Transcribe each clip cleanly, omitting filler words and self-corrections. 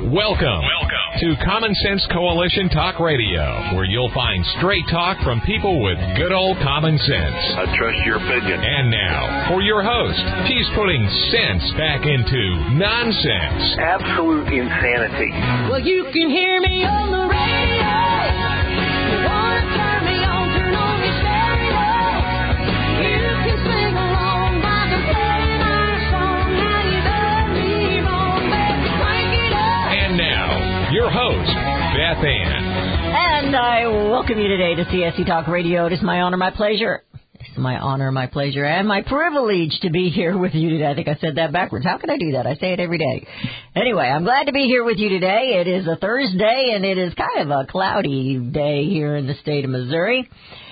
Welcome to Common Sense Coalition Talk Radio, where you'll find straight talk from people with good old common sense. I trust your opinion. And now, for your host, he's putting sense back into nonsense. Absolute insanity. Well, you can hear me on the radio. You want to turn me on, turn on your stereo. You can sing along by the playing our song. Now you done me wrong, baby, crank it up. And now, your host, Beth Ann. And I welcome you today to CSC Talk Radio. It is my honor, my pleasure. It's my honor, my pleasure, and my privilege to be here with you today. I think I said that backwards. How can I do that? I say it every day. Anyway, I'm glad to be here with you today. It is a Thursday, and it is kind of a cloudy day here in the state of Missouri.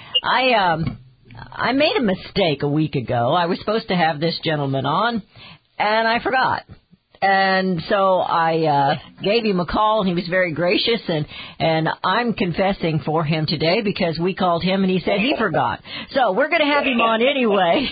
I made a mistake a week ago. I was supposed to have this gentleman on, and I forgot. And so I gave him a call, and he was very gracious, and I'm confessing for him today because we called him, and he said he forgot. So we're going to have him on anyway.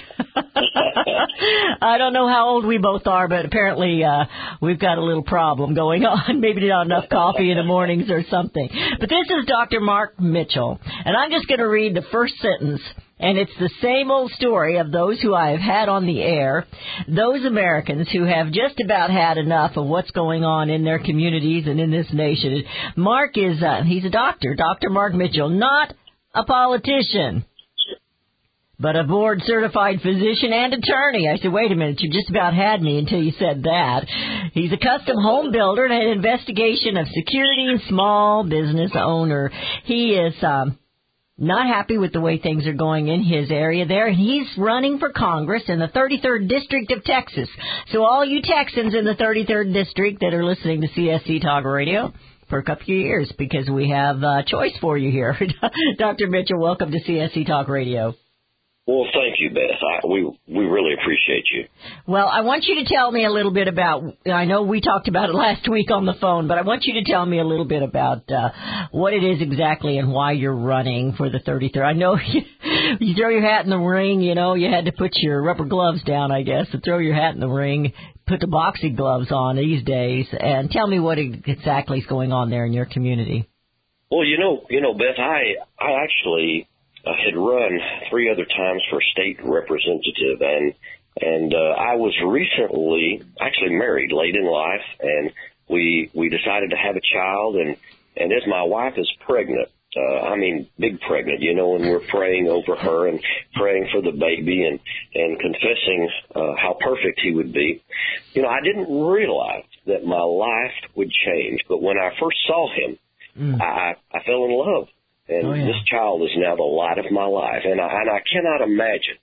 I don't know how old we both are, but apparently we've got a little problem going on. Maybe not enough coffee in the mornings or something. But this is Dr. Mark Mitchell, and I'm just going to read the first sentence. And it's the same old story of those who I have had on the air, those Americans who have just about had enough of what's going on in their communities and in this nation. Mark is, he's a doctor, Dr. Mark Mitchell, not a politician, but a board-certified physician and attorney. I said, wait a minute, you just about had me until you said that. He's a custom home builder and an investigation of security and small business owner. He is not happy with the way things are going in his area there, and he's running for Congress in the 33rd District of Texas. So all you Texans in the 33rd District that are listening to CSC Talk Radio, perk up your ears because we have a choice for you here. Dr. Mitchell, welcome to CSC Talk Radio. Well, thank you, Beth. We really appreciate you. Well, I want you to tell me a little bit about, I know we talked about it last week on the phone, but I want you to tell me a little bit about what it is exactly and why you're running for the 33rd. I know you throw your hat in the ring, you know, you had to put your rubber gloves down, I guess, to throw your hat in the ring, put the boxing gloves on these days, and tell me what exactly is going on there in your community. Well, you know, Beth, I actually had run 3 other times for state representative, and I was recently actually married late in life, and we decided to have a child, and as my wife is pregnant, big pregnant, you know, and we're praying over her and praying for the baby and confessing how perfect he would be. You know, I didn't realize that my life would change, but when I first saw him, I fell in love. And this child is now the light of my life. And I cannot imagine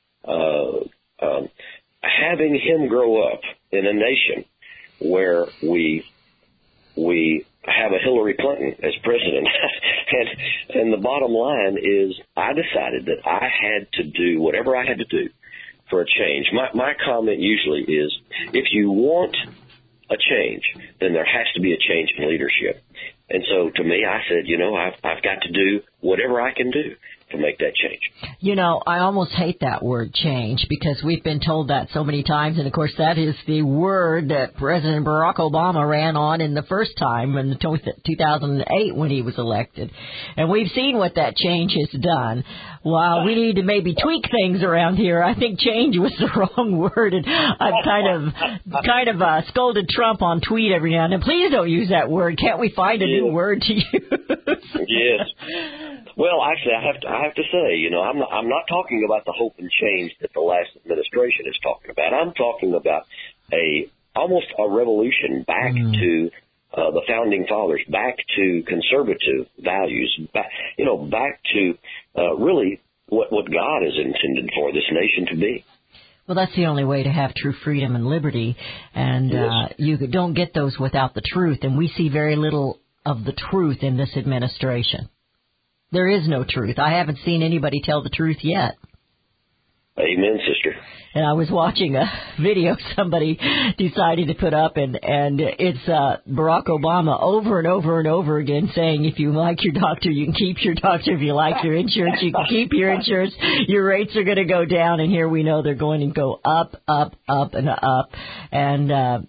having him grow up in a nation where we have a Hillary Clinton as president. and the bottom line is I decided that I had to do whatever I had to do for a change. My comment usually is if you want a change, then there has to be a change in leadership. And so to me, I said, you know, I've got to do whatever I can do to make that change. You know, I almost hate that word change because we've been told that so many times. And, of course, that is the word that President Barack Obama ran on in the first time in 2008 when he was elected. And we've seen what that change has done. While we need to maybe tweak things around here, I think change was the wrong word. And I've kind of scolded Trump on tweet every now and then. Please don't use that word. Can't we find a new word to use? Yes. Well, actually, I have to say, you know, I'm not talking about the hope and change that the last administration is talking about. I'm talking about almost a revolution back to the founding fathers, back to conservative values, back to really what God has intended for this nation to be. Well, that's the only way to have true freedom and liberty, and you don't get those without the truth, and we see very little of the truth in this administration. There is no truth. I haven't seen anybody tell the truth yet. Amen, sister. And I was watching a video somebody decided to put up, and it's Barack Obama over and over and over again saying, if you like your doctor, you can keep your doctor. If you like your insurance, you can keep your insurance. Your rates are going to go down, and here we know they're going to go up, up, up, and up. And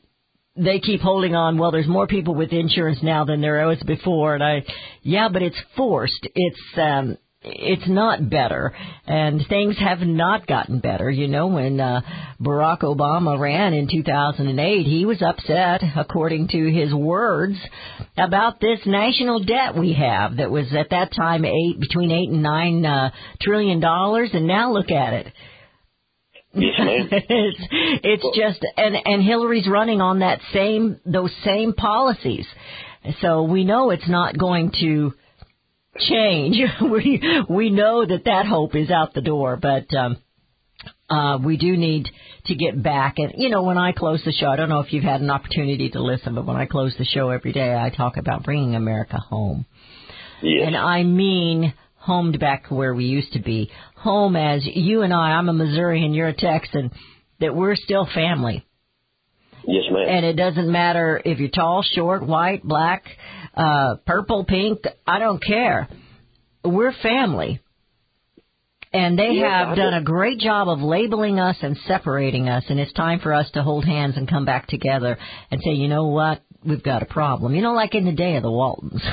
they keep holding on. Well, there's more people with insurance now than there was before, and but it's forced. It's not better, and things have not gotten better. You know, when Barack Obama ran in 2008, he was upset, according to his words, about this national debt we have that was at that time between $8 and $9 trillion, and now look at it. Yes, ma'am. it's just, and Hillary's running on those same policies, so we know it's not going to change. We know that hope is out the door, but we do need to get back. And, you know, when I close the show, I don't know if you've had an opportunity to listen, but when I close the show every day, I talk about bringing America home. Yes. And I mean home back to where we used to be. Home as you and I'm a Missourian, you're a Texan, that we're still family. Yes, ma'am. And it doesn't matter if you're tall, short, white, black, purple, pink, I don't care. We're family. And they have done a great job of labeling us and separating us, and it's time for us to hold hands and come back together and say, you know what, we've got a problem. You know, like in the day of the Waltons.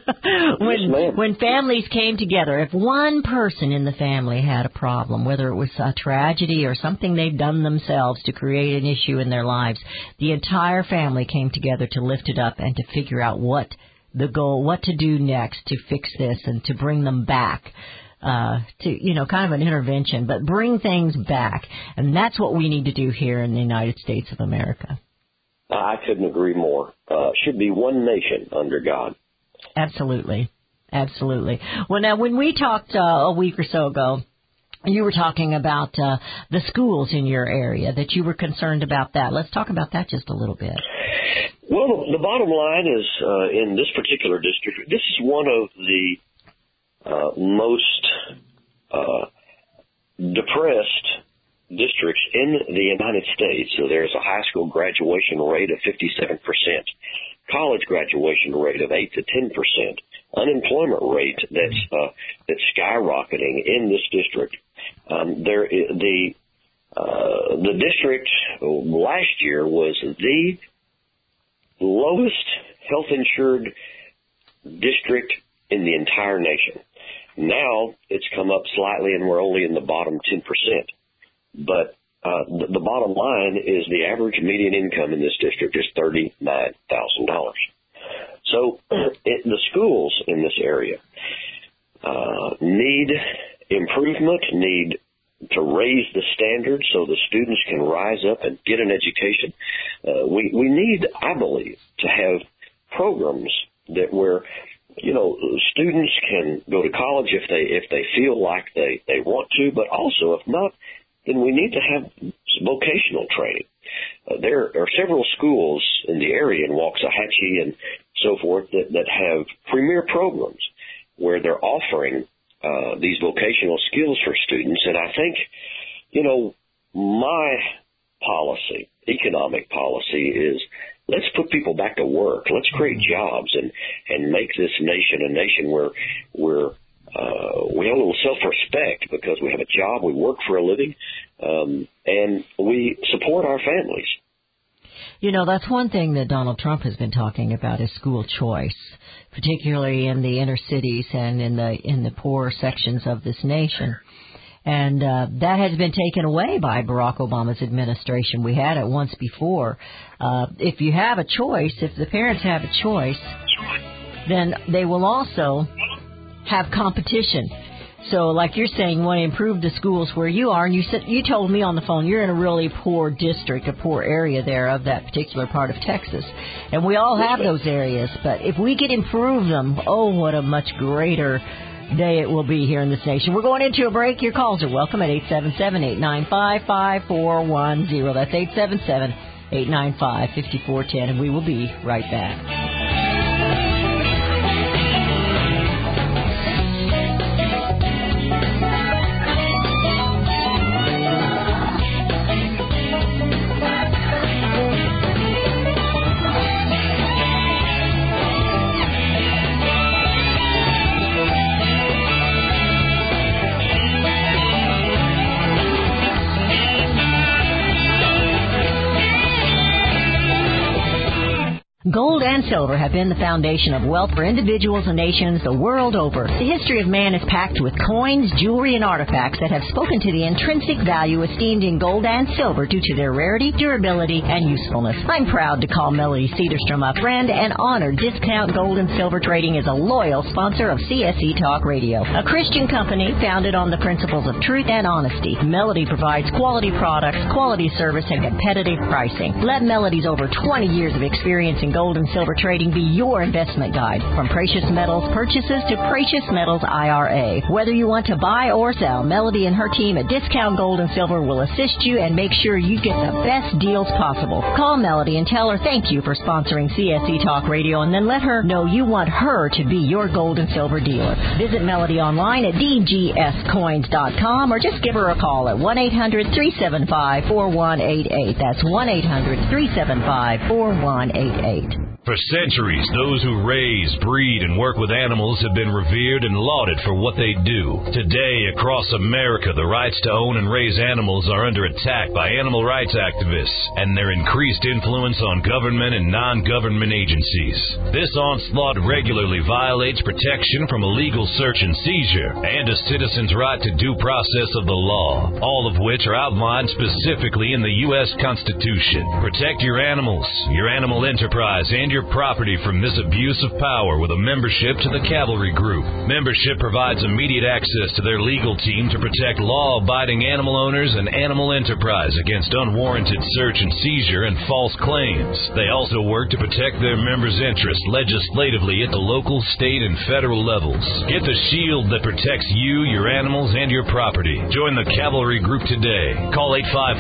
when families came together, if one person in the family had a problem, whether it was a tragedy or something they'd done themselves to create an issue in their lives, the entire family came together to lift it up and to figure out what the goal, what to do next to fix this and to bring them back. To, you know, kind of an intervention, but bring things back. And that's what we need to do here in the United States of America. I couldn't agree more. Should be one nation under God. Absolutely. Absolutely. Well, now, when we talked a week or so ago, you were talking about the schools in your area, that you were concerned about that. Let's talk about that just a little bit. Well, the bottom line is, in this particular district, this is one of the most depressed districts in the United States. So there's a high school graduation rate of 57%, college graduation rate of 8 to 10%, unemployment rate that's skyrocketing in this district. The district last year was the lowest health insured district in the entire nation. Now it's come up slightly, and we're only in the bottom 10%. But the bottom line is the average median income in this district is $39,000. So the schools in this area need improvement, need to raise the standards so the students can rise up and get an education. We need, I believe, to have programs that where, you know, students can go to college if they feel like they want to, but also if not, then we need to have vocational training. There are several schools in the area in Waxahachie and so forth that have premier programs where they're offering these vocational skills for students. And I think, you know, my policy, economic policy, is let's put people back to work. Let's create jobs and make this nation a nation where we have a little self-respect because we have a job, we work for a living, and we support our families. You know, that's one thing that Donald Trump has been talking about is school choice, particularly in the inner cities and in the poorer sections of this nation. And that has been taken away by Barack Obama's administration. We had it once before. If you have a choice, if the parents have a choice, then they will also have competition. So like you're saying, you want to improve the schools where you are. And you told me on the phone you're in a really poor district, a poor area there of that particular part of Texas. And we all have those areas. But if we could improve them, oh, what a much greater day it will be here in this nation. We're going into a break. Your calls are welcome at 877-895-5410. That's 877-895-5410. And we will be right back. Gold and silver have been the foundation of wealth for individuals and nations the world over. The history of man is packed with coins, jewelry, and artifacts that have spoken to the intrinsic value esteemed in gold and silver due to their rarity, durability, and usefulness. I'm proud to call Melody Cedarstrom a friend and honor Discount Gold and Silver Trading is a loyal sponsor of CSE Talk Radio, a Christian company founded on the principles of truth and honesty. Melody provides quality products, quality service, and competitive pricing. Let Melody's over 20 years of experience in gold and silver trading be your investment guide. From precious metals purchases to precious metals IRA. Whether you want to buy or sell, Melody and her team at Discount Gold and Silver will assist you and make sure you get the best deals possible. Call Melody and tell her thank you for sponsoring CSE Talk Radio, and then let her know you want her to be your gold and silver dealer. Visit Melody online at dgscoins.com or just give her a call at 1-800-375-4188. That's 1-800-375-4188. For centuries, those who raise, breed, and work with animals have been revered and lauded for what they do. Today, across America, the rights to own and raise animals are under attack by animal rights activists and their increased influence on government and non-government agencies. This onslaught regularly violates protection from illegal search and seizure and a citizen's right to due process of the law, all of which are outlined specifically in the U.S. Constitution. Protect your animals, your animal enterprise, and your property from this abuse of power with a membership to the Cavalry Group. Membership provides immediate access to their legal team to protect law-abiding animal owners and animal enterprise against unwarranted search and seizure and false claims. They also work to protect their members' interests legislatively at the local, state, and federal levels. Get the shield that protects you, your animals, and your property. Join the Cavalry Group today. Call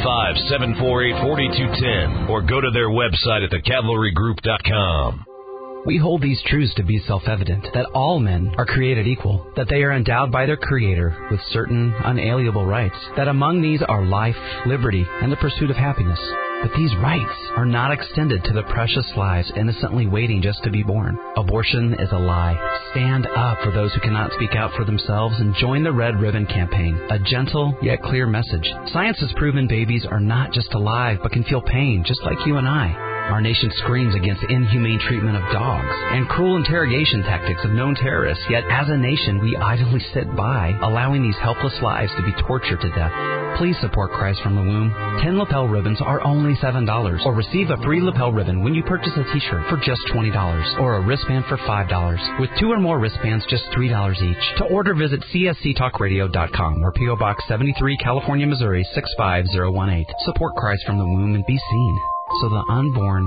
855-748-4210 or go to their website at thecavalrygroup.com. We hold these truths to be self-evident, that all men are created equal, that they are endowed by their Creator with certain unalienable rights, that among these are life, liberty, and the pursuit of happiness. But these rights are not extended to the precious lives innocently waiting just to be born. Abortion is a lie. Stand up for those who cannot speak out for themselves and join the Red Ribbon Campaign, a gentle yet clear message. Science has proven babies are not just alive but can feel pain just like you and I. Our nation screams against inhumane treatment of dogs and cruel interrogation tactics of known terrorists, yet as a nation we idly sit by, allowing these helpless lives to be tortured to death. Please support Christ from the Womb. 10 lapel ribbons are only $7, or receive a free lapel ribbon when you purchase a t-shirt for just $20, or a wristband for $5. With 2 or more wristbands, just $3 each. To order, visit csctalkradio.com or P.O. Box 73, California, Missouri 65018. Support Christ from the Womb and be seen, so the unborn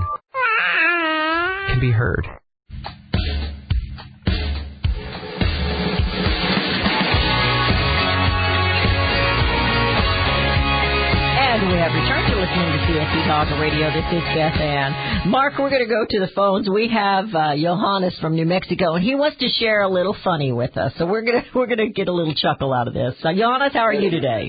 can be heard. And we have returned to listening to CSE Talk Radio. This is Beth Ann. Mark, we're going to go to the phones. We have Johannes from New Mexico, and he wants to share a little funny with us. So we're gonna get a little chuckle out of this. Johannes, how are you today?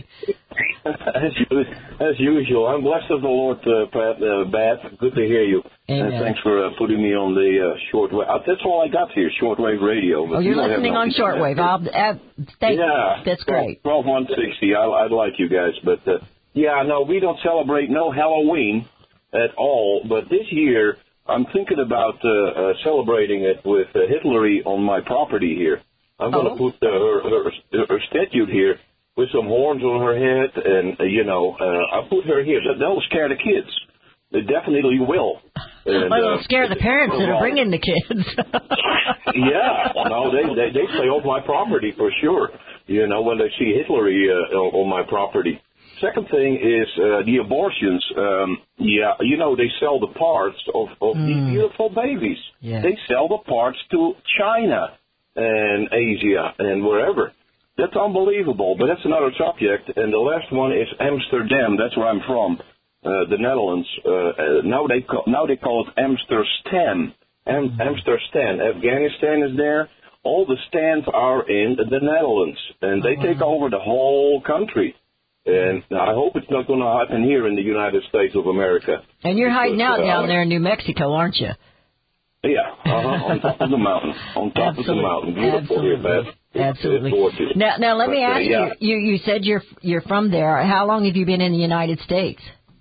As usual, I'm blessed of the Lord, Beth. Good to hear you. Amen. And thanks for putting me on the shortwave. That's all I got here, shortwave radio. Oh, you're listening on shortwave. That's great. 12160. I like you guys, but no, we don't celebrate no Halloween at all. But this year, I'm thinking about celebrating it with Hillary on my property here. I'm going to put her statue here with some horns on her head, and, I put her here. That'll scare the kids. They definitely will. And, it'll scare the parents that are bringing the kids. They stay off my property for sure, when they see Hillary on my property. Second thing is the abortions. They sell the parts of these beautiful babies. Yeah. They sell the parts to China and Asia and wherever. That's unbelievable, but that's another subject. And the last one is Amsterdam. That's where I'm from, the Netherlands. Now they call it Amsterstan. Amsterstan. Afghanistan is there. All the stands are in the Netherlands, and they take over the whole country. And I hope it's not going to happen here in the United States of America. And you're hiding out down there in New Mexico, aren't you? Yeah, on top of the mountain. On top of the mountain. Beautiful here, Beth. Absolutely. Now let me ask you. You said you're from there. How long have you been in the United States?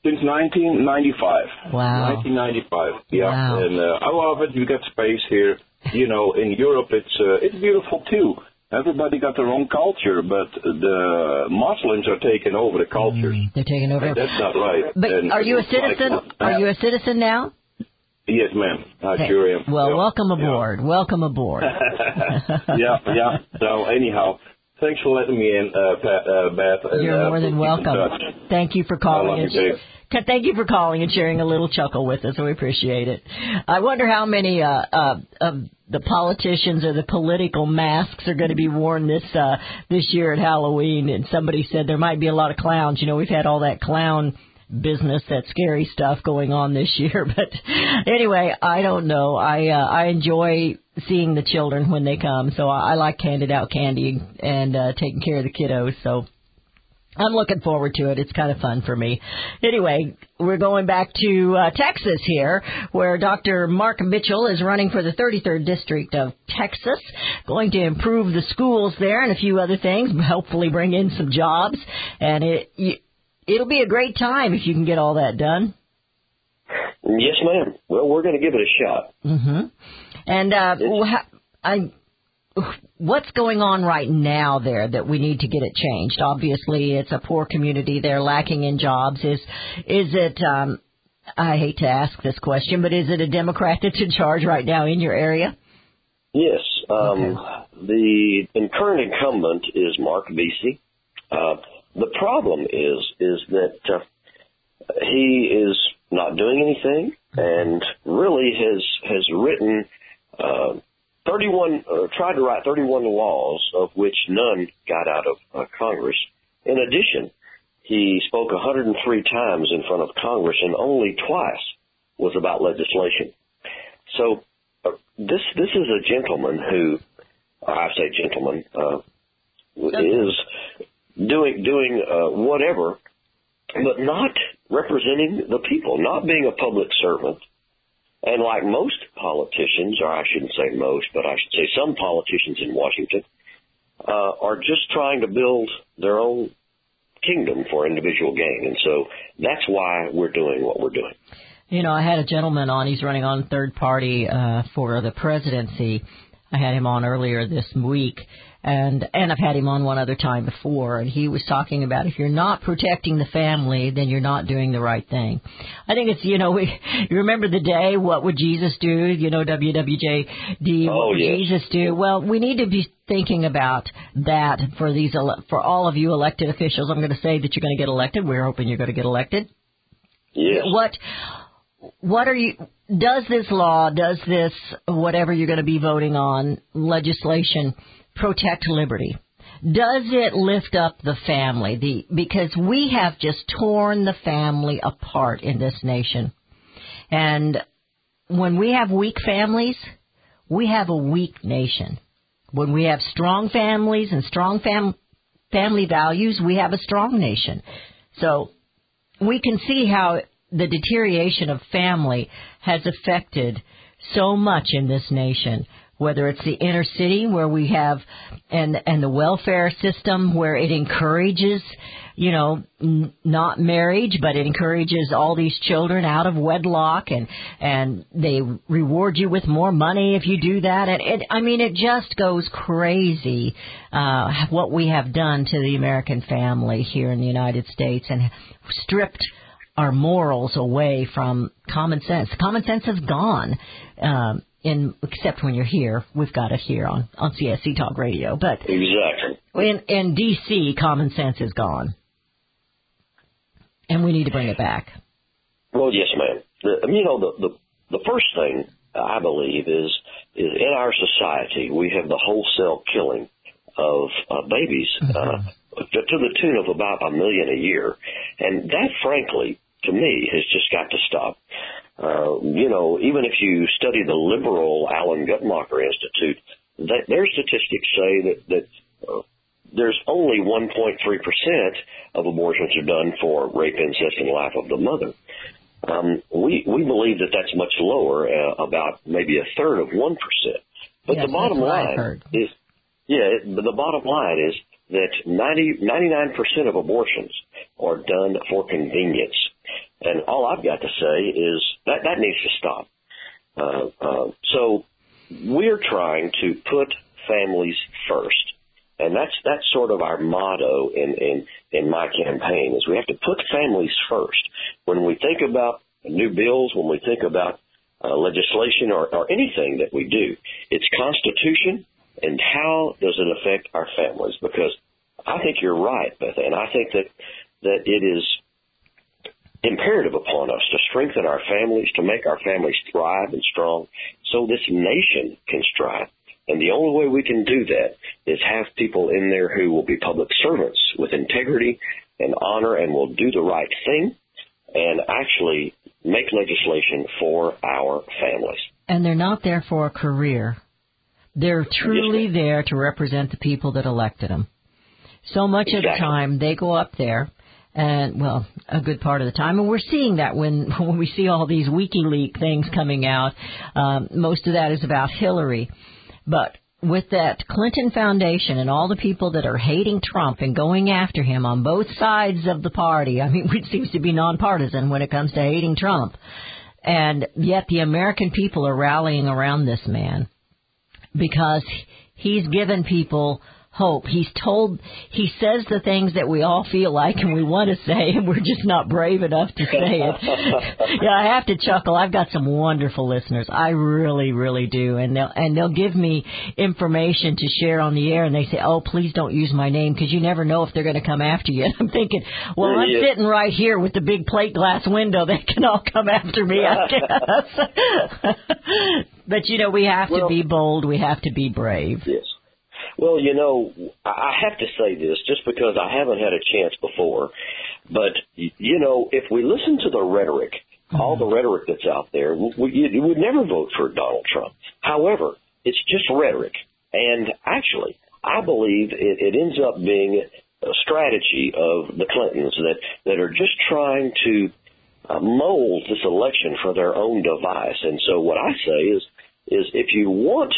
Since 1995. Wow. 1995. Yeah. Wow. And I love it. You got space here. You know, in Europe, it's beautiful too. Everybody got their own culture, but the Muslims are taking over the culture. They're taking over. And that's not right. But And are you a it's like- citizen? Are you a citizen now? Yes, ma'am. I sure am. Well, Yeah. welcome aboard. Welcome aboard. Yeah. So anyhow, thanks for letting me in, Beth. And, You're more than keep in welcome. touch. Thank you for I calling. love you, Dave. Thank you for calling and sharing a little chuckle with us. We appreciate it. I wonder how many of the politicians or the political masks are going to be worn this year at Halloween. And somebody said there might be a lot of clowns. You know, we've had all that clown business, that scary stuff going on this year. But anyway, I don't know. I enjoy seeing the children when they come. So I like handing out candy and taking care of the kiddos. So I'm looking forward to it. It's kind of fun for me. Anyway, we're going back to Texas here, where Dr. Mark Mitchell is running for the 33rd District of Texas, going to improve the schools there and a few other things, hopefully bring in some jobs. And it'll be a great time if you can get all that done. Yes, ma'am. Well, we're going to give it a shot. Mm-hmm. And what's going on right now there that we need to get it changed? Obviously, it's a poor community. They're lacking in jobs. Is it, I hate to ask this question, but is it a Democrat that's in charge right now in your area? Yes. Okay. The current incumbent is Mark Vesey. The problem is that he is not doing anything and really has written tried to write 31 laws, of which none got out of Congress. In addition, he spoke 103 times in front of Congress, and only twice was about legislation. So this is a gentleman who, I say gentleman, is doing whatever, but not representing the people, not being a public servant. And like most politicians, or I shouldn't say most, but I should say some politicians in Washington, are just trying to build their own kingdom for individual gain. And so that's why we're doing what we're doing. You know, I had a gentleman on. He's running on third party for the presidency. I had him on earlier this week. And I've had him on one other time before, and he was talking about if you're not protecting the family, then you're not doing the right thing. I think it's, you remember the day, what would Jesus do? You know, WWJD, what would Jesus do? Well, we need to be thinking about that for all of you elected officials. I'm going to say that you're going to get elected. We're hoping you're going to get elected. Yes. What are you, does this law, whatever you're going to be voting on, legislation, protect liberty? Does it lift up the family? Because we have just torn the family apart in this nation. And when we have weak families, we have a weak nation. When we have strong families and strong family values, we have a strong nation. So we can see how the deterioration of family has affected so much in this nation. Whether it's the inner city where we have, and the welfare system where it encourages, not marriage, but it encourages all these children out of wedlock, and they reward you with more money if you do that. And it just goes crazy, what we have done to the American family here in the United States and stripped our morals away from common sense. Common sense has gone, except when you're here. We've got it here on CSC Talk Radio. But exactly. In D.C., common sense is gone. And we need to bring it back. Well, yes, ma'am. The first thing I believe is in our society we have the wholesale killing of babies to the tune of about 1 million a year. And that, frankly, to me, has just got to stop. Even if you study the liberal Alan Guttmacher Institute, their statistics say that there's only 1.3% of abortions are done for rape, incest, and life of the mother. We believe that that's much lower, about maybe a third of 1%. But the bottom line is, the bottom line is that 99% of abortions are done for convenience. And all I've got to say is that needs to stop. So we're trying to put families first. And that's sort of our motto in my campaign, is we have to put families first. When we think about new bills, when we think about legislation or anything that we do, it's Constitution and how does it affect our families? Because I think you're right, Beth Ann. I think that it is imperative upon us to strengthen our families, to make our families thrive and strong so this nation can strive. And the only way we can do that is have people in there who will be public servants with integrity and honor and will do the right thing and actually make legislation for our families. And they're not there for a career. They're truly there to represent the people that elected them. So much of the time they go up there, and, well, a good part of the time, and we're seeing that when we see all these WikiLeaks things coming out. Most of that is about Hillary. But with that Clinton Foundation and all the people that are hating Trump and going after him on both sides of the party, I mean, it seems to be nonpartisan when it comes to hating Trump. And yet the American people are rallying around this man because he's given people hope. He says the things that we all feel like and we want to say, and we're just not brave enough to say it. Yeah, I have to chuckle. I've got some wonderful listeners. I really, really do. And they'll give me information to share on the air, and they say, oh, please don't use my name because you never know if they're going to come after you. I'm thinking, well, I'm sitting right here with the big plate glass window. They can all come after me, I guess. But, you know, we have to be bold. We have to be brave. Yes. Well, you know, I have to say this just because I haven't had a chance before. But, you know, if we listen to the rhetoric, all the rhetoric that's out there, you would never vote for Donald Trump. However, it's just rhetoric. And actually, I believe it ends up being a strategy of the Clintons that are just trying to mold this election for their own device. And so what I say is if you want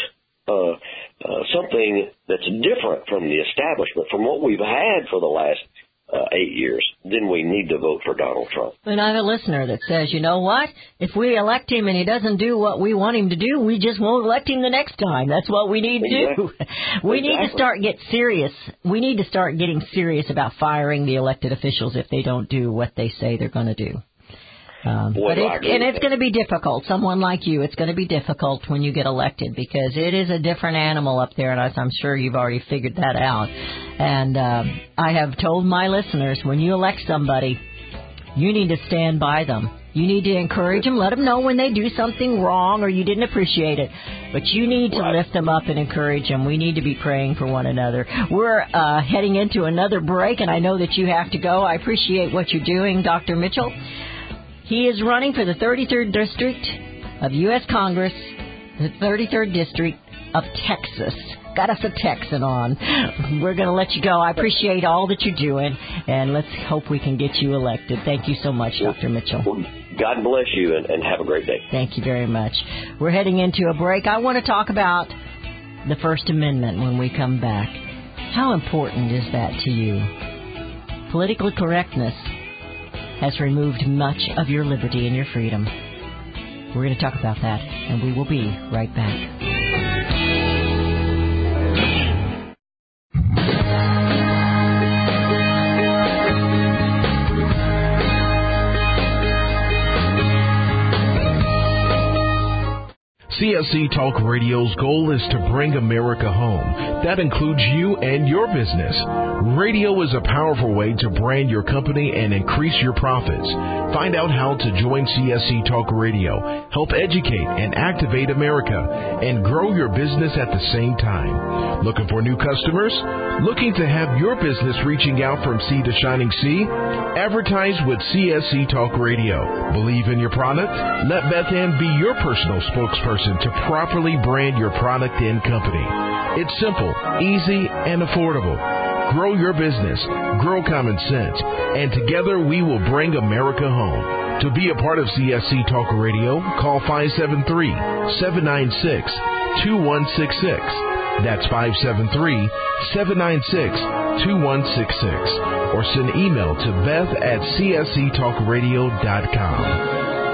something that's different from the establishment, from what we've had for the last 8 years, then we need to vote for Donald Trump. And I have a listener that says, you know what? If we elect him and he doesn't do what we want him to do, we just won't elect him the next time. That's what we need to do. We need to start get serious. We need to start getting serious about firing the elected officials if they don't do what they say they're going to do. It's going to be difficult. Someone like you, it's going to be difficult when you get elected because it is a different animal up there, and I'm sure you've already figured that out. And I have told my listeners, when you elect somebody, you need to stand by them. You need to encourage them, let them know when they do something wrong or you didn't appreciate it. But you need to lift them up and encourage them. We need to be praying for one another. We're heading into another break, and I know that you have to go. I appreciate what you're doing, Dr. Mitchell. He is running for the 33rd District of U.S. Congress, the 33rd District of Texas. Got us a Texan on. We're going to let you go. I appreciate all that you're doing, and let's hope we can get you elected. Thank you so much, Dr. Mitchell. God bless you, and have a great day. Thank you very much. We're heading into a break. I want to talk about the First Amendment when we come back. How important is that to you? Political correctness has removed much of your liberty and your freedom. We're going to talk about that, and we will be right back. CSC Talk Radio's goal is to bring America home. That includes you and your business. Radio is a powerful way to brand your company and increase your profits. Find out how to join CSC Talk Radio, help educate and activate America, and grow your business at the same time. Looking for new customers? Looking to have your business reaching out from sea to shining sea? Advertise with CSC Talk Radio. Believe in your product? Let Beth Ann be your personal spokesperson to properly brand your product and company. It's simple, easy, and affordable. Grow your business, grow common sense, and together we will bring America home. To be a part of CSC Talk Radio, call 573-796-2166. That's 573-796-2166. Or send email to beth@csctalkradio.com.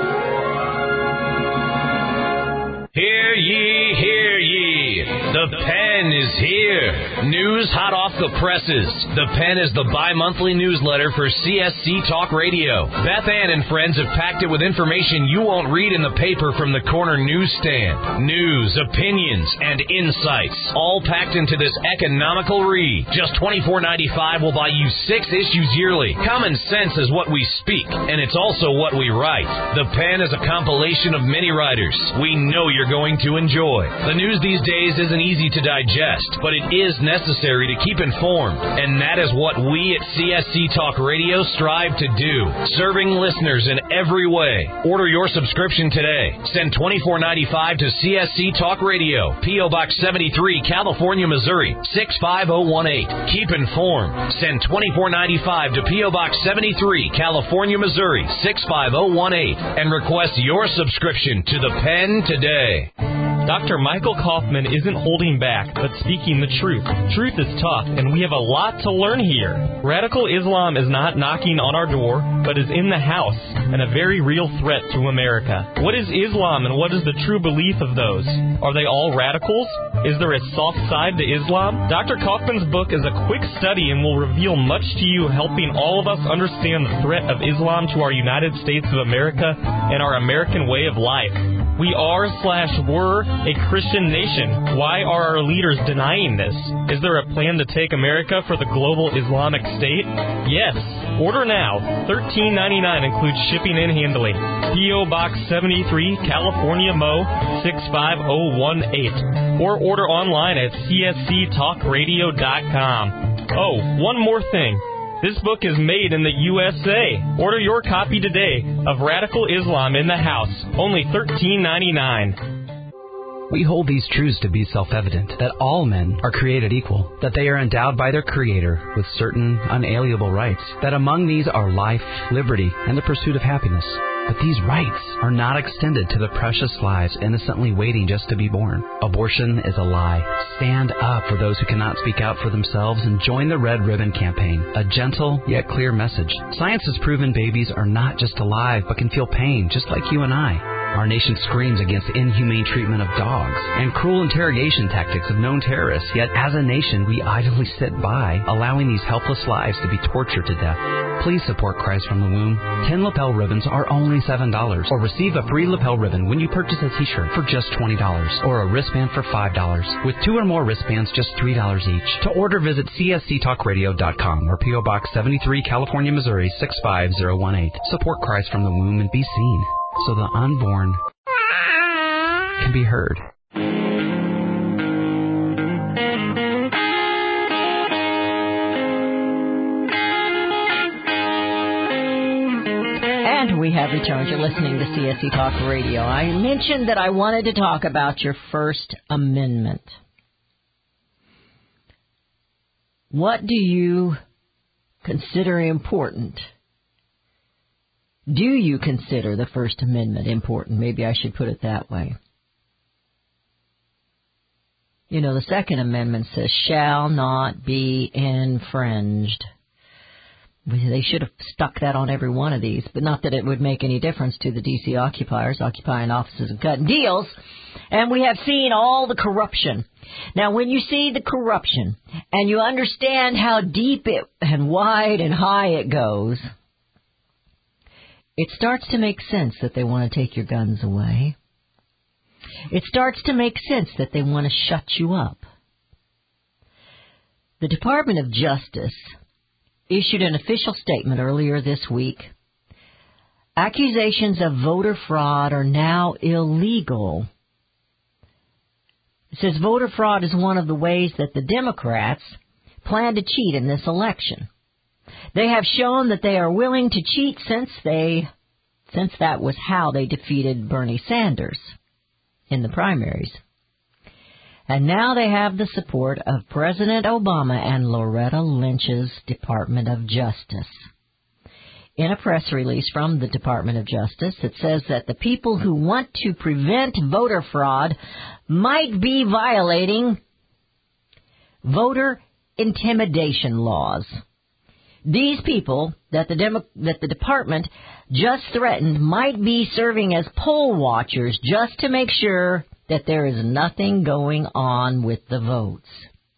Hear ye, hear ye. The Pen is here. News hot off the presses. The Pen is the bi-monthly newsletter for CSC Talk Radio. Beth Ann and friends have packed it with information you won't read in the paper from the corner newsstand. News, opinions, and insights, all packed into this economical read. Just $24.95 will buy you 6 issues yearly. Common sense is what we speak, and it's also what we write. The Pen is a compilation of many writers we know you're going to enjoy. The news these days isn't easy to digest, but it is necessary to keep informed, and that is what we at CSC Talk Radio strive to do, serving listeners in every way. Order your subscription today. Send $24.95 to CSC Talk Radio, P.O. Box 73, California, Missouri, 65018. Keep informed. Send $24.95 to P.O. Box 73, California, Missouri, 65018, and request your subscription to The Pen today. Dr. Michael Kaufman isn't holding back, but speaking the truth. Truth is tough, and we have a lot to learn here. Radical Islam is not knocking on our door, but is in the house, and a very real threat to America. What is Islam, and what is the true belief of those? Are they all radicals? Is there a soft side to Islam? Dr. Kaufman's book is a quick study and will reveal much to you, helping all of us understand the threat of Islam to our United States of America and our American way of life. We are/were a Christian nation. Why are our leaders denying this? Is there a plan to take America for the global Islamic State? Yes. Order now. $13.99 includes shipping and handling. P.O. Box 73, California, Mo. 65018. Or order online at csctalkradio.com. Oh, one more thing. This book is made in the USA. Order your copy today of Radical Islam in the House. Only $13.99. We hold these truths to be self-evident, that all men are created equal, that they are endowed by their Creator with certain unalienable rights, that among these are life, liberty, and the pursuit of happiness. But these rights are not extended to the precious lives innocently waiting just to be born. Abortion is a lie. Stand up for those who cannot speak out for themselves and join the Red Ribbon Campaign, a gentle yet clear message. Science has proven babies are not just alive but can feel pain just like you and I. Our nation screams against inhumane treatment of dogs and cruel interrogation tactics of known terrorists, yet as a nation we idly sit by, allowing these helpless lives to be tortured to death. Please support Christ from the Womb. 10 lapel ribbons are only $7, or receive a free lapel ribbon when you purchase a t-shirt for just $20, or a wristband for $5. With 2 or more wristbands, just $3 each. To order, visit csctalkradio.com or P.O. Box 73, California, Missouri, 65018. Support Christ from the Womb and be seen, so the unborn can be heard. And we have returned. You're listening to CSC Talk Radio. I mentioned that I wanted to talk about your First Amendment. What do you consider important? Do you consider the First Amendment important? Maybe I should put it that way. You know, the Second Amendment says, shall not be infringed. They should have stuck that on every one of these, but not that it would make any difference to the D.C. occupiers occupying offices and cutting deals. And we have seen all the corruption. Now, when you see the corruption and you understand how deep it and wide and high it goes, it starts to make sense that they want to take your guns away. It starts to make sense that they want to shut you up. The Department of Justice issued an official statement earlier this week. Accusations of voter fraud are now illegal. It says voter fraud is one of the ways that the Democrats plan to cheat in this election. They have shown that they are willing to cheat since that was how they defeated Bernie Sanders in the primaries. And now they have the support of President Obama and Loretta Lynch's Department of Justice. In a press release from the Department of Justice, it says that the people who want to prevent voter fraud might be violating voter intimidation laws. These people that the department just threatened might be serving as poll watchers just to make sure that there is nothing going on with the votes.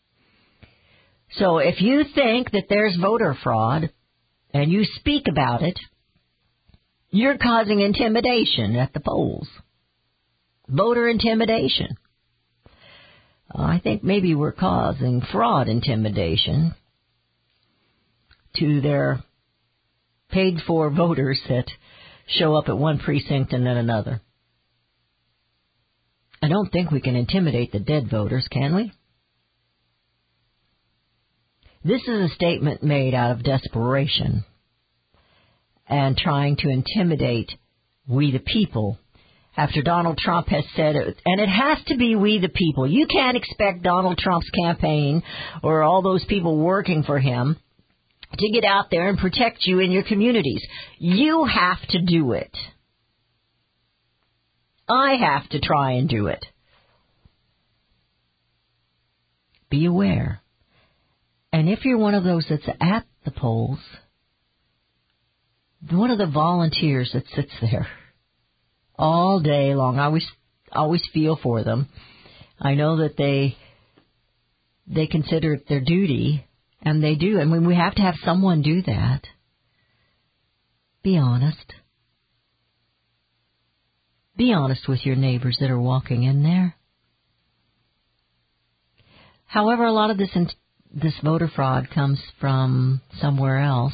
So if you think that there's voter fraud and you speak about it, you're causing intimidation at the polls. Voter intimidation. I think maybe we're causing fraud intimidation to their paid-for voters that show up at one precinct and then another. I don't think we can intimidate the dead voters, can we? This is a statement made out of desperation and trying to intimidate we the people after Donald Trump has said it. And it has to be we the people. You can't expect Donald Trump's campaign or all those people working for him to get out there and protect you in your communities. You have to do it. I have to try and do it. Be aware. And if you're one of those that's at the polls, one of the volunteers that sits there all day long, I always feel for them. I know that they consider it their duty, and they do. And when we have to have someone do that, be honest. Be honest with your neighbors that are walking in there. However, a lot of this voter fraud comes from somewhere else.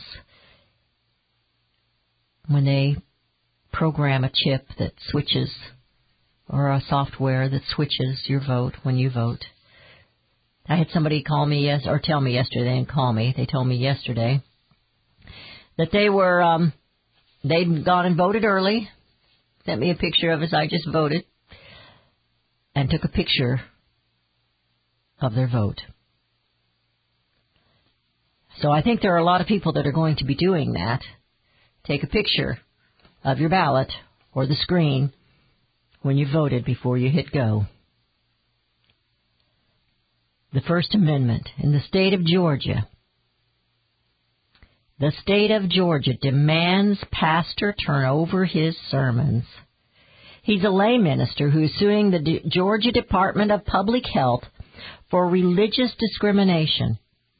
When they program a chip that switches, or a software that switches your vote when you vote. I had somebody call me tell me yesterday, and call me. They told me yesterday that they'd gone and voted early. Sent me a picture of as I just voted, and took a picture of their vote. So I think there are a lot of people that are going to be doing that. Take a picture of your ballot or the screen when you voted before you hit go. The First Amendment in the state of Georgia. The state of Georgia demands pastor turn over his sermons. He's a lay minister who's suing the Georgia Department of Public Health for religious discrimination.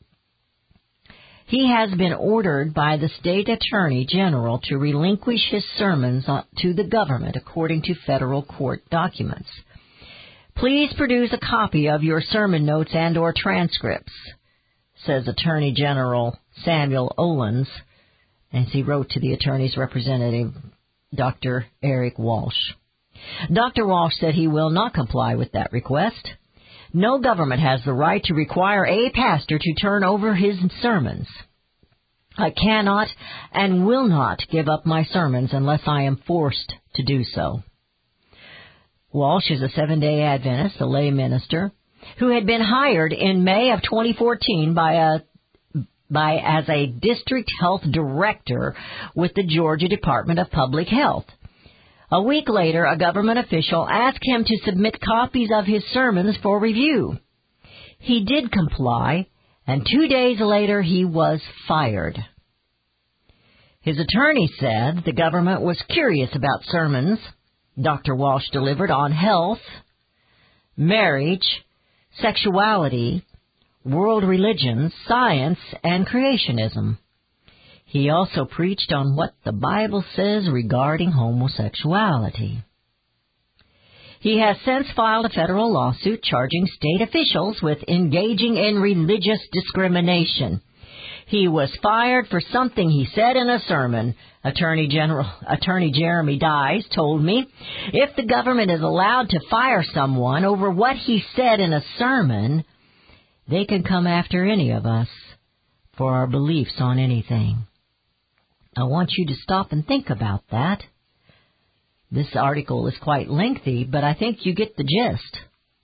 He has been ordered by the state attorney general to relinquish his sermons to the government, according to federal court documents. Please produce a copy of your sermon notes and or transcripts, says Attorney General Samuel Owens, as he wrote to the attorney's representative, Dr. Eric Walsh. Dr. Walsh said he will not comply with that request. No government has the right to require a pastor to turn over his sermons. I cannot and will not give up my sermons unless I am forced to do so. Walsh is a Seventh-day Adventist, a lay minister, who had been hired in May of 2014 as a district health director with the Georgia Department of Public Health. A week later, a government official asked him to submit copies of his sermons for review. He did comply, and 2 days later he was fired. His attorney said the government was curious about sermons Dr. Walsh delivered on health, marriage, sexuality, world religions, science, and creationism. He also preached on what the Bible says regarding homosexuality. He has since filed a federal lawsuit charging state officials with engaging in religious discrimination. He was fired for something he said in a sermon. Attorney Jeremy Dies told me, if the government is allowed to fire someone over what he said in a sermon, they can come after any of us for our beliefs on anything. I want you to stop and think about that. This article is quite lengthy, but I think you get the gist.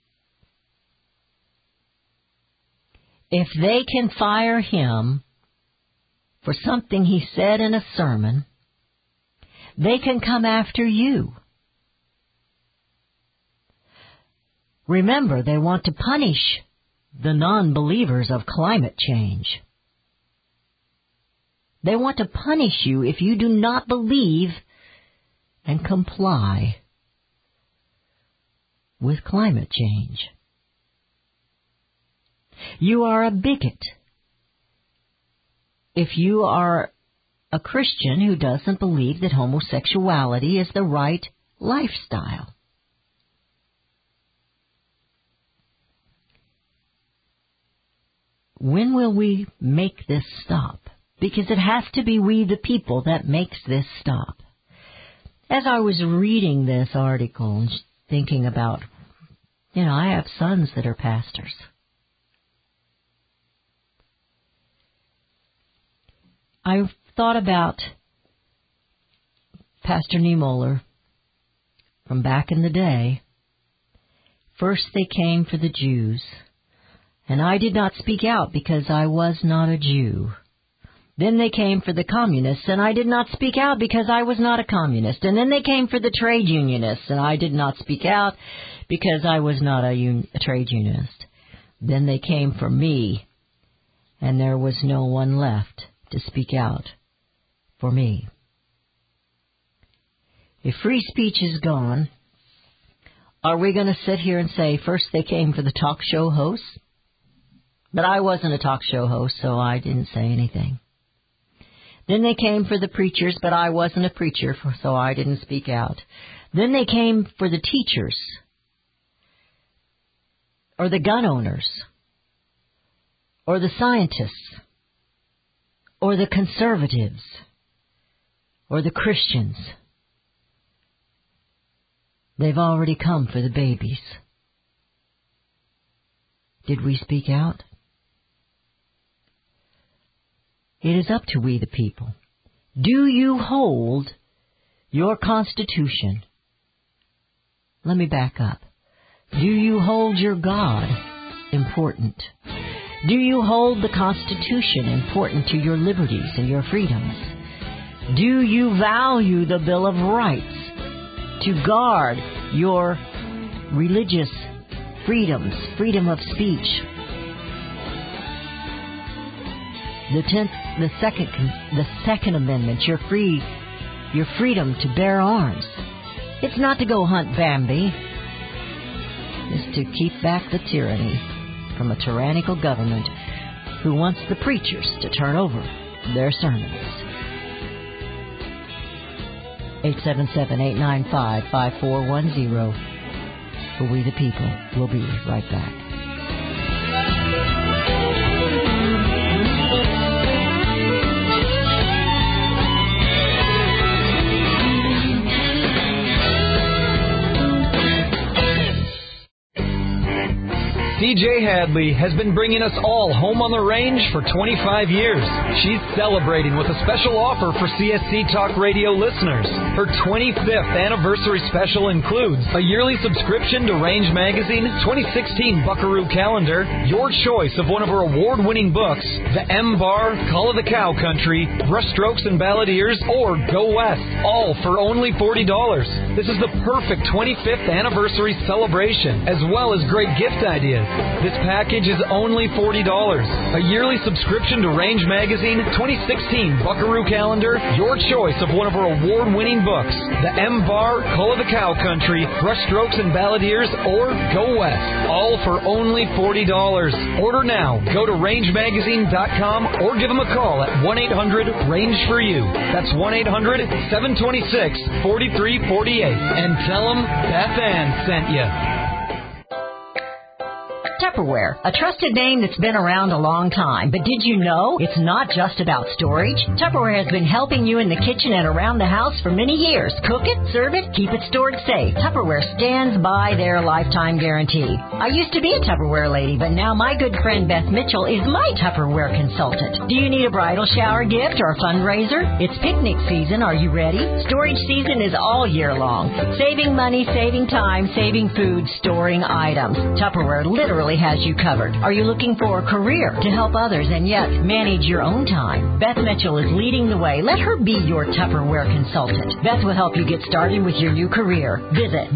If they can fire him for something he said in a sermon, they can come after you. Remember, they want to punish the non-believers of climate change. They want to punish you if you do not believe and comply with climate change. You are a bigot if you are a Christian who doesn't believe that homosexuality is the right lifestyle. When will we make this stop? Because it has to be we the people that makes this stop. As I was reading this article and thinking about, I have sons that are pastors. I thought about Pastor Niemöller from back in the day. First they came for the Jews, and I did not speak out because I was not a Jew. Then they came for the communists, and I did not speak out because I was not a communist. And then they came for the trade unionists, and I did not speak out because I was not a trade unionist. Then they came for me, and there was no one left to speak out for me. If free speech is gone, are we going to sit here and say, first they came for the talk show hosts? But I wasn't a talk show host, so I didn't say anything. Then they came for the preachers, but I wasn't a preacher, so I didn't speak out. Then they came for the teachers, or the gun owners, or the scientists, or the conservatives, or the Christians. They've already come for the babies. Did we speak out? It is up to we the people. Do you hold your Constitution? Let me back up. Do you hold your God important? Do you hold the Constitution important to your liberties and your freedoms? Do you value the Bill of Rights to guard your religious freedoms, freedom of speech? The Second Amendment, your freedom to bear arms. It's not to go hunt Bambi. It's to keep back the tyranny from a tyrannical government who wants the preachers to turn over their sermons. 877-895-5410 for We the People. We'll be right back. CJ Hadley has been bringing us all home on the range for 25 years. She's celebrating with a special offer for CSC Talk Radio listeners. Her 25th anniversary special includes a yearly subscription to Range Magazine, 2016 Buckaroo Calendar, your choice of one of her award-winning books, The M-Bar, Call of the Cow Country, Brushstrokes and Balladeers, or Go West, all for only $40. This is the perfect 25th anniversary celebration, as well as great gift ideas. This package is only $40. A yearly subscription to Range Magazine, 2016 Buckaroo Calendar, your choice of one of our award-winning books, The M-Bar, Call of the Cow Country, Brushstrokes and Balladeers, or Go West, all for only $40. Order now. Go to rangemagazine.com or give them a call at 1-800-RANGE-FOR-YOU. That's 1-800-726-4348. And tell them Beth Ann sent you. Tupperware, a trusted name that's been around a long time. But did you know it's not just about storage? Tupperware has been helping you in the kitchen and around the house for many years. Cook it, serve it, keep it stored safe. Tupperware stands by their lifetime guarantee. I used to be a Tupperware lady, but now my good friend Beth Mitchell is my Tupperware consultant. Do you need a bridal shower gift or a fundraiser? It's picnic season. Are you ready? Storage season is all year long. Saving money, saving time, saving food, storing items. Tupperware literally has you covered. Are you looking for a career to help others and yet manage your own time? Beth Mitchell is leading the way. Let her be your Tupperware consultant. Beth will help you get started with your new career. Visit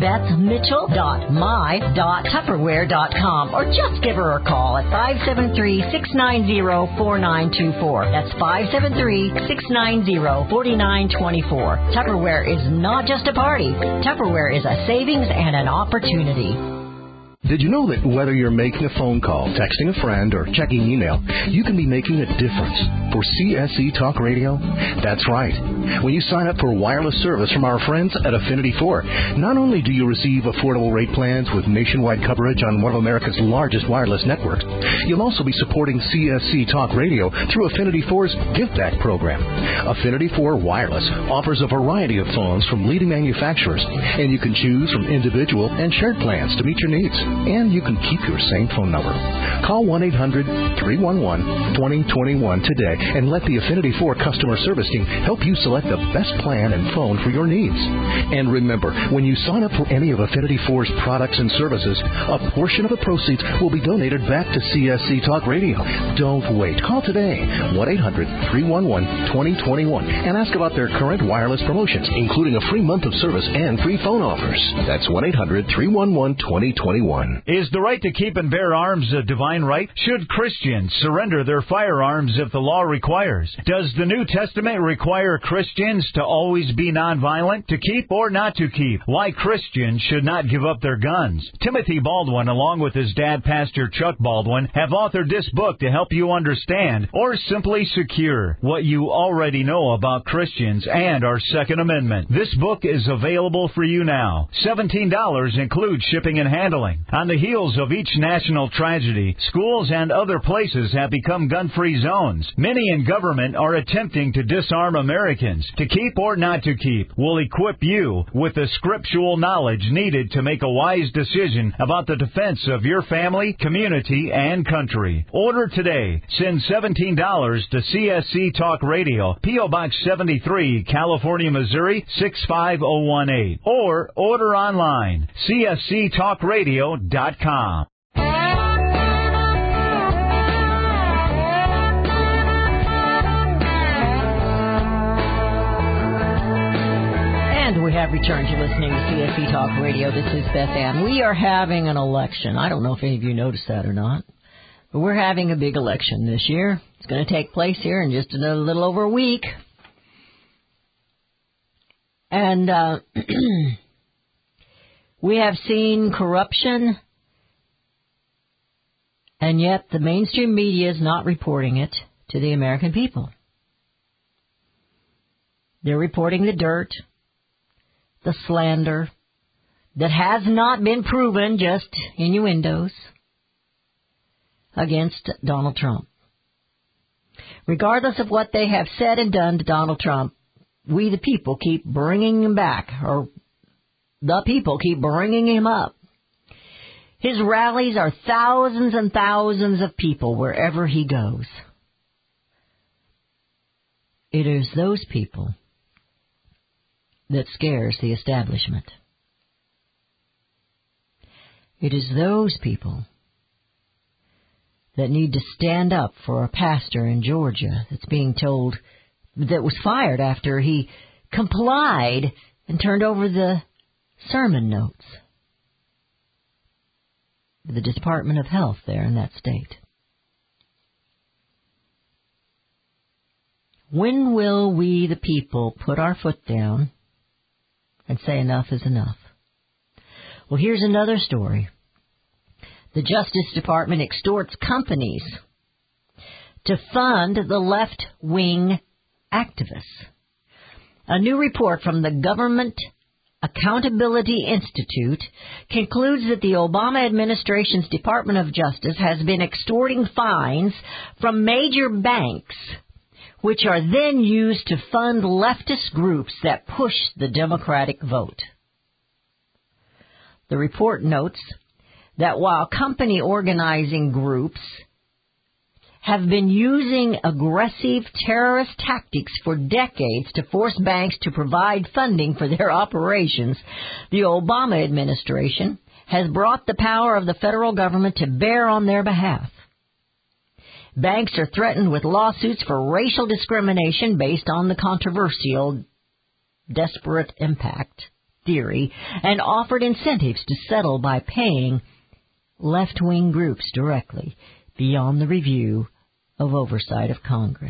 bethmitchell.my.tupperware.com or just give her a call at 573-690-4924. That's 573-690-4924. Tupperware is not just a party. Tupperware is a savings and an opportunity. Did you know that whether you're making a phone call, texting a friend, or checking email, you can be making a difference for CSC Talk Radio? That's right. When you sign up for wireless service from our friends at Affinity 4, not only do you receive affordable rate plans with nationwide coverage on one of America's largest wireless networks, you'll also be supporting CSC Talk Radio through Affinity 4's Give Back program. Affinity 4 Wireless offers a variety of phones from leading manufacturers, and you can choose from individual and shared plans to meet your needs. And you can keep your same phone number. Call 1-800-311-2021 today and let the Affinity 4 customer service team help you select the best plan and phone for your needs. And remember, when you sign up for any of Affinity 4's products and services, a portion of the proceeds will be donated back to CSC Talk Radio. Don't wait. Call today, 1-800-311-2021, and ask about their current wireless promotions, including a free month of service and free phone offers. That's 1-800-311-2021. Is the right to keep and bear arms a divine right? Should Christians surrender their firearms if the law requires? Does the New Testament require Christians to always be nonviolent, to keep or not to keep? Why Christians should not give up their guns? Timothy Baldwin, along with his dad, Pastor Chuck Baldwin, have authored this book to help you understand or simply secure what you already know about Christians and our Second Amendment. This book is available for you now. $17 includes shipping and handling. On the heels of each national tragedy, schools and other places have become gun-free zones. Many in government are attempting to disarm Americans. To keep or not to keep will equip you with the scriptural knowledge needed to make a wise decision about the defense of your family, community, and country. Order today. Send $17 to CSC Talk Radio, P.O. Box 73, California, Missouri, 65018. Or order online, csctalkradio.com. And we have returned to listening to CSC Talk Radio. This is Beth Ann. We are having an election. I don't know if any of you noticed that or not, but we're having a big election this year. It's going to take place here in just a little over a week. And we have seen corruption, and yet the mainstream media is not reporting it to the American people. They're reporting the dirt, the slander that has not been proven, just innuendos, against Donald Trump. Regardless of what they have said and done to Donald Trump, we the people keep bringing him back, or the people keep bringing him up. His rallies are thousands and thousands of people wherever he goes. It is those people that scares the establishment. It is those people that need to stand up for a pastor in Georgia that's being told that was fired after he complied and turned over the sermon notes to the Department of Health there in that state. When will we, the people, put our foot down and say enough is enough? Well, here's another story. The Justice Department extorts companies to fund the left-wing activists. A new report from the Government Accountability Institute concludes that the Obama administration's Department of Justice has been extorting fines from major banks, which are then used to fund leftist groups that push the Democratic vote. The report notes that while company organizing groups have been using aggressive terrorist tactics for decades to force banks to provide funding for their operations, the Obama administration has brought the power of the federal government to bear on their behalf. Banks are threatened with lawsuits for racial discrimination based on the controversial disparate impact theory and offered incentives to settle by paying left-wing groups directly beyond the review of oversight of Congress.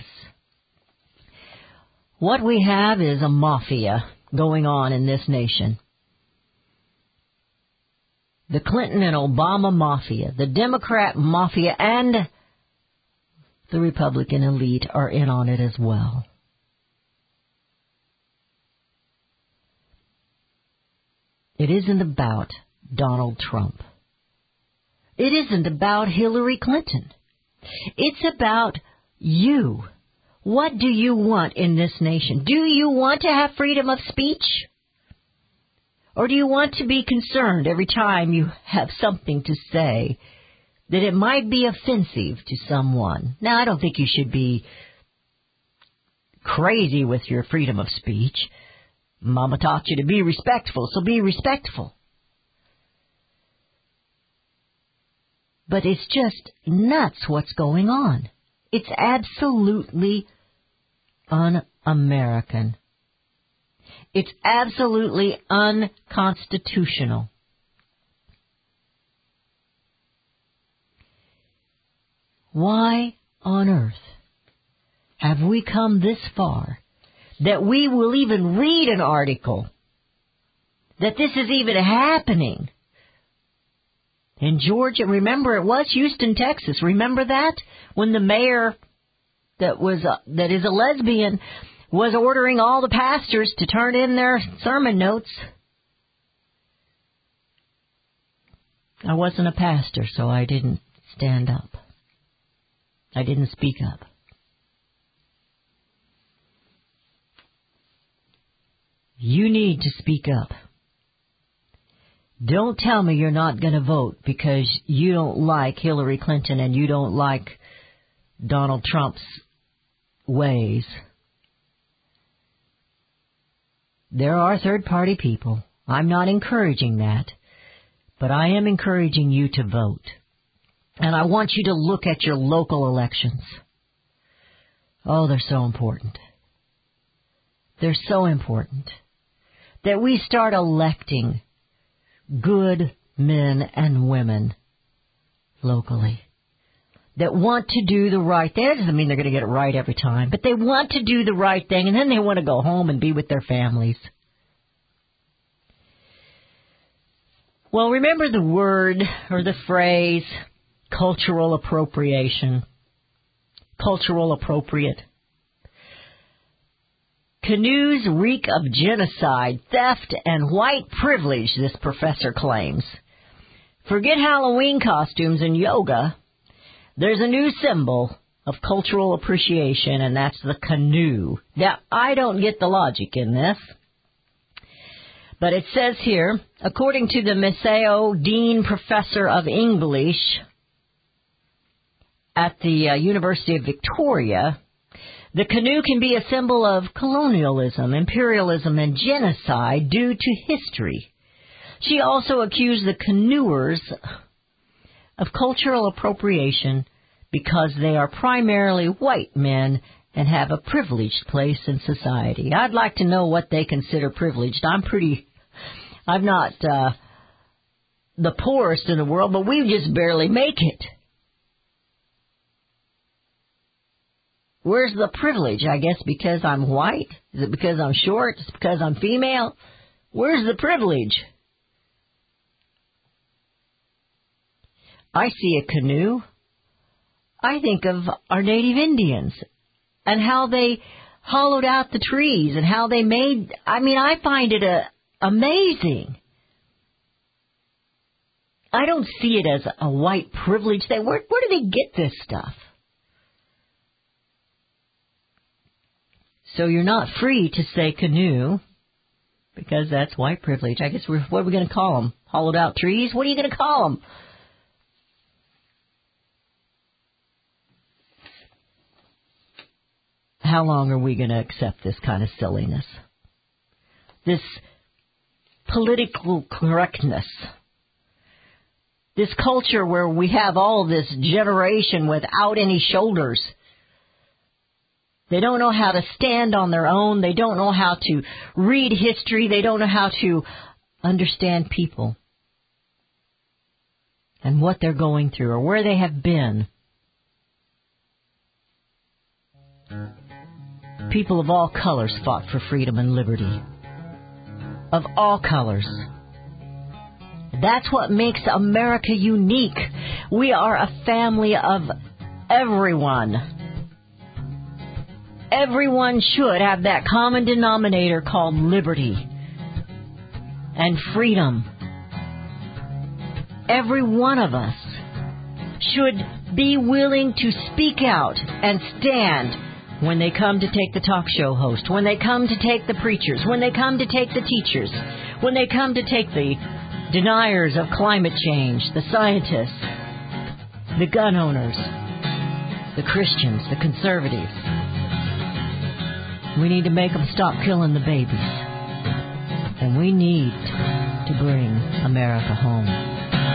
What we have is a mafia going on in this nation. The Clinton and Obama mafia, the Democrat mafia, and the Republican elite are in on it as well. It isn't about Donald Trump. It isn't about Hillary Clinton. It's about you. What do you want in this nation? Do you want to have freedom of speech? Or do you want to be concerned every time you have something to say that it might be offensive to someone? Now, I don't think you should be crazy with your freedom of speech. Mama taught you to be respectful, so be respectful. But it's just nuts what's going on. It's absolutely un-American. It's absolutely unconstitutional. Why on earth have we come this far that we will even read an article that this is even happening? In Georgia, remember, it was Houston, Texas. Remember that? When the mayor that is a lesbian was ordering all the pastors to turn in their sermon notes. I wasn't a pastor, so I didn't stand up. I didn't speak up. You need to speak up. Don't tell me you're not going to vote because you don't like Hillary Clinton and you don't like Donald Trump's ways. There are third-party people. I'm not encouraging that. But I am encouraging you to vote. And I want you to look at your local elections. Oh, they're so important. They're so important that we start electing good men and women locally that want to do the right thing. That doesn't mean they're going to get it right every time, but they want to do the right thing, and then they want to go home and be with their families. Well, remember the word or the phrase cultural appropriation. Cultural appropriate. Canoes reek of genocide, theft, and white privilege, this professor claims. Forget Halloween costumes and yoga. There's a new symbol of cultural appreciation, and that's the canoe. Now, I don't get the logic in this, but it says here, according to the Maceo Dean Professor of English at the University of Victoria, the canoe can be a symbol of colonialism, imperialism, and genocide due to history. She also accused the canoers of cultural appropriation because they are primarily white men and have a privileged place in society. I'd like to know what they consider privileged. I'm not the poorest in the world, but we just barely make it. Where's the privilege? I guess because I'm white? Is it because I'm short? Is it because I'm female? Where's the privilege? I see a canoe. I think of our native Indians and how they hollowed out the trees and how they made... I find it amazing. I don't see it as a white privilege thing. Where do they get this stuff? So you're not free to say canoe because that's white privilege. I guess what are we going to call them? Hollowed out trees? What are you going to call them? How long are we going to accept this kind of silliness? This political correctness This culture where we have all of this generation without any shoulders. They don't know how to stand on their own. They don't know how to read history. They don't know how to understand people and what they're going through or where they have been. People of all colors fought for freedom and liberty. Of all colors. That's what makes America unique. We are a family of everyone. Everyone should have that common denominator called liberty and freedom. Every one of us should be willing to speak out and stand when they come to take the talk show host, when they come to take the preachers, when they come to take the teachers, when they come to take the deniers of climate change, the scientists, the gun owners, the Christians, the conservatives. We need to make them stop killing the babies. And we need to bring America home.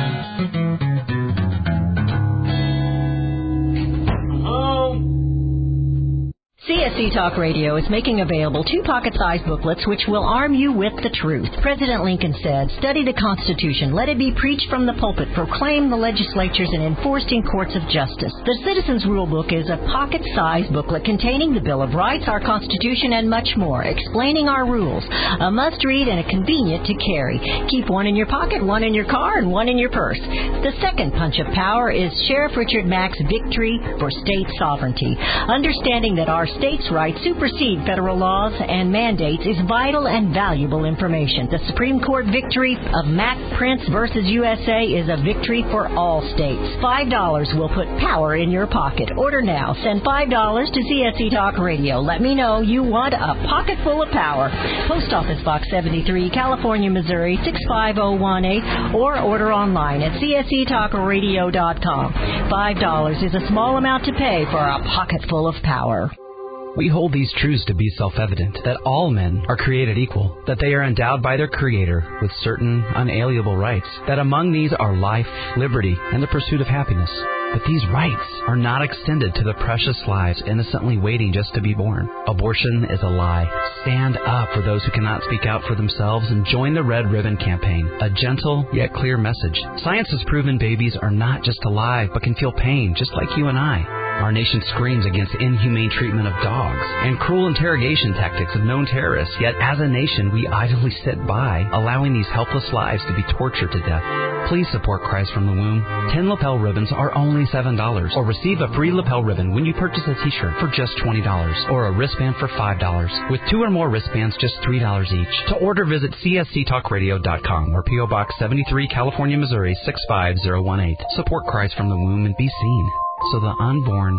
CSC Talk Radio is making available 2 pocket-sized booklets which will arm you with the truth. President Lincoln said, "Study the Constitution. Let it be preached from the pulpit, proclaimed in the legislatures, and enforced in courts of justice." The Citizens Rule Book is a pocket-sized booklet containing the Bill of Rights, our Constitution, and much more, explaining our rules. A must-read and a convenient to carry. Keep one in your pocket, one in your car, and one in your purse. The second punch of power is Sheriff Richard Mack's Victory for State Sovereignty. Understanding that our states' rights supersede federal laws and mandates is vital and valuable information. The Supreme Court victory of Mack Prince versus USA is a victory for all states. $5 will put power in your pocket. Order now. Send $5 to CSC Talk Radio. Let me know you want a pocket full of power. Post Office Box 73, California, Missouri 65018, or order online at csctalkradio.com. $5 is a small amount to pay for a pocket full of power. We hold these truths to be self-evident, that all men are created equal, that they are endowed by their Creator with certain unalienable rights, that among these are life, liberty, and the pursuit of happiness. But these rights are not extended to the precious lives innocently waiting just to be born. Abortion is a lie. Stand up for those who cannot speak out for themselves and join the Red Ribbon Campaign, a gentle yet clear message. Science has proven babies are not just alive, but can feel pain just like you and I. Our nation screams against inhumane treatment of dogs and cruel interrogation tactics of known terrorists, yet as a nation we idly sit by, allowing these helpless lives to be tortured to death. Please support Christ from the Womb. 10 lapel ribbons are only $7, or receive a free lapel ribbon when you purchase a t-shirt for just $20, or a wristband for $5. With 2 or more wristbands, just $3 each. To order, visit csctalkradio.com or P.O. Box 73, California, Missouri 65018. Support Christ from the Womb and be seen, so the unborn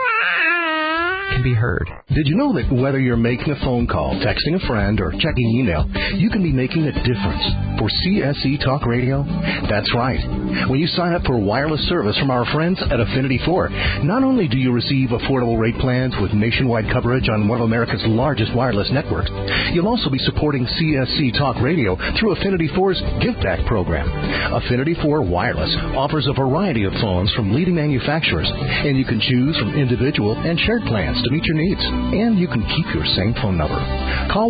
can be heard. Did you know that whether you're making a phone call, texting a friend, or checking email, you can be making a difference for CSC Talk Radio? That's right. When you sign up for wireless service from our friends at Affinity 4, not only do you receive affordable rate plans with nationwide coverage on one of America's largest wireless networks, you'll also be supporting CSC Talk Radio through Affinity 4's Give Back program. Affinity 4 Wireless offers a variety of phones from leading manufacturers, and you can choose from individual and shared plans to meet your needs. And you can keep your same phone number. Call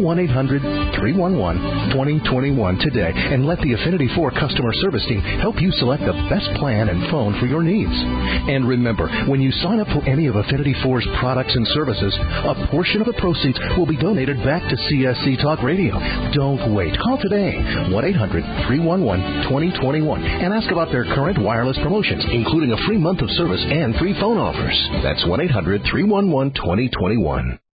1-800-311-2021 today and let the Affinity 4 customer service team help you select the best plan and phone for your needs. And remember, when you sign up for any of Affinity 4's products and services, a portion of the proceeds will be donated back to CSC Talk Radio. Don't wait. Call today, 1-800-311-2021, and ask about their current wireless promotions, including a free month of service and free phone offers. That's 1-800-311-2021.